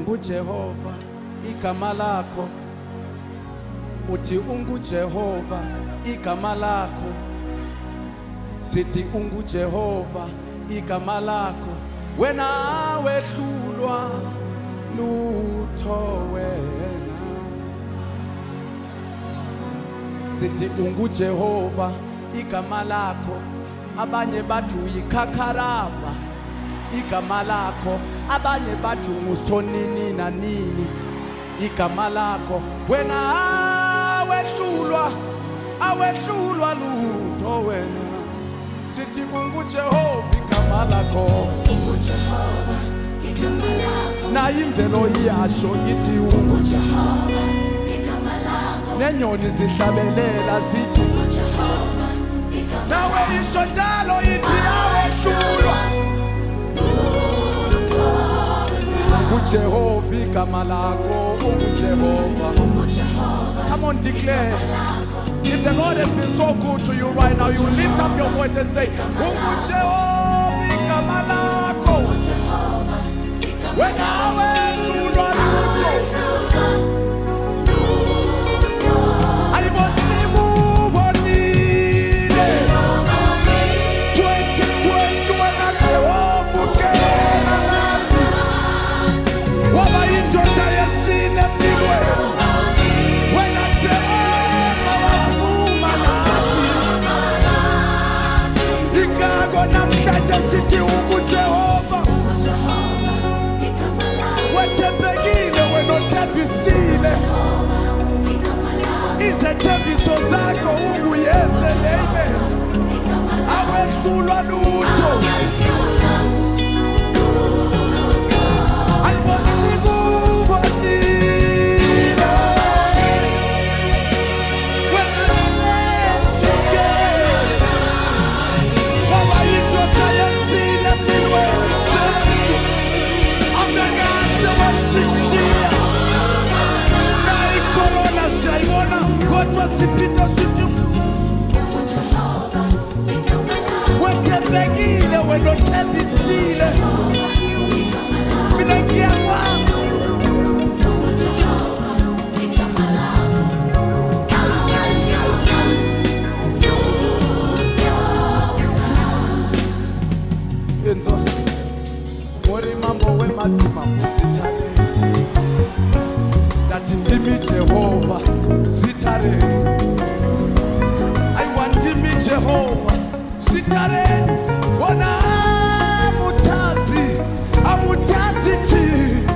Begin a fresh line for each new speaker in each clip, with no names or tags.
unguJehova igama lakho, uthi unguJehova igama lakho, sithi unguJehova igama lakho, wena wehlulwa lutho wena, sithi unguJehova igama lakho, abanye bathi uyikhakaramba igama lakho, abanye bathi ngusonini nanini igama lakho, wena awehlulwa lutho wena, sithi unguJehova igama lakho,
unguJehova igama lakho,
nayo imvelo iyasho ithi
unguJehova igama lakho,
nenyoni zihlabelela zithi
unguJehova igama
nawe isho njalo ithi awehlulwa unguJehova igama lakho, unguJehova. Come on, declare. If the Lord has been so good to you right now, you lift up your voice and say, unguJehova igama lakho, wena wehlulwa lutho, ayibosiku ubonile 2020 wena Jehova ungena nathi, waba yindoda yesine empilweni, wena Jehova waphuma nathi, ingakho namhlanje sithi unguJehova, wethembekile wena othembisile, izethembiso zakho unguyeselele, awehlulwa lutho, ayibosiku ubonile, wena sesuke, waba yindoda yesine empilweni, angekase wasishiya, na icorona siyayibona kodwa siphinda sithi wethembekile wena othembisile, mina ngiyakwazi yenzwa ngori mambo wemadzima musithale, ndathi ndimi Jehova sithaleni, ayiwa ndimi Jehova sithaleni, wona amuthathi thini,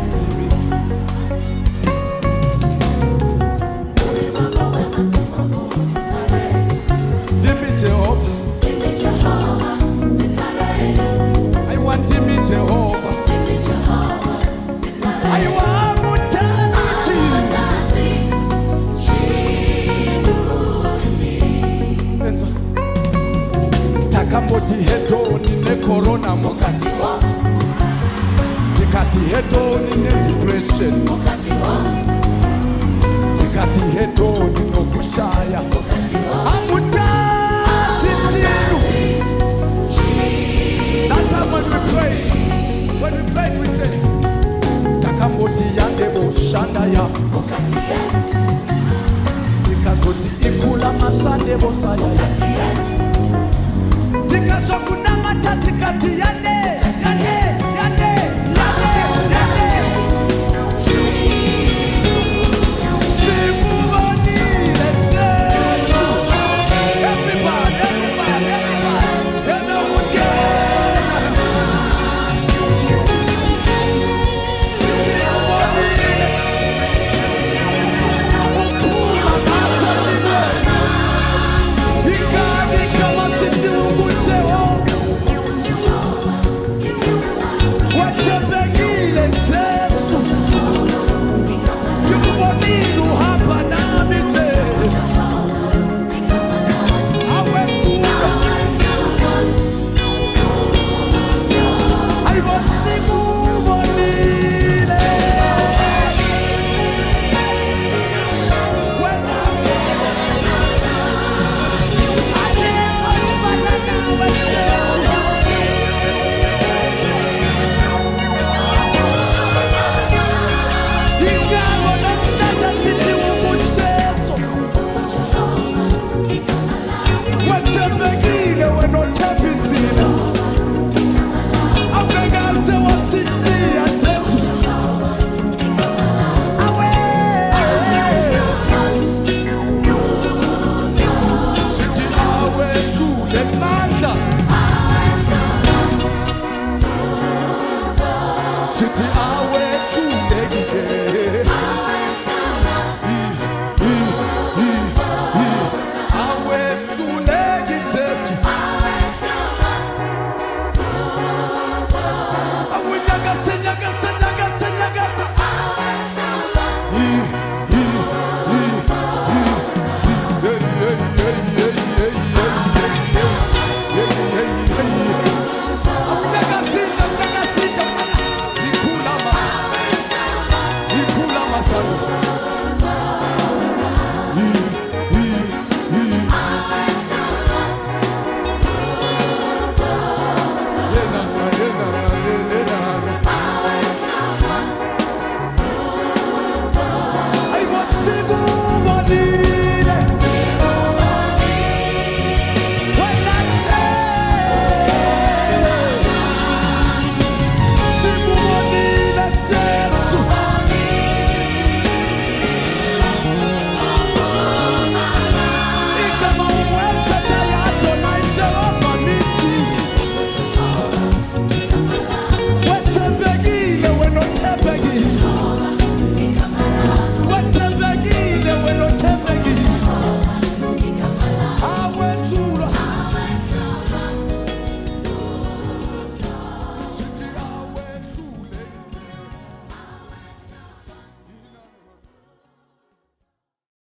ndimi Jehova, ayiwa ndimi Jehova, ayiwa amuthathi thini, yenzwa takamboti hedoni necorona mukati, tikati hedoni nedepression, tikati hedoni nokushaya, amuthathi thini. That time when we prayed, we said takamboti yandebo shanda ya ikazoti ikula masande bosaya, tikasokuna matati kati yande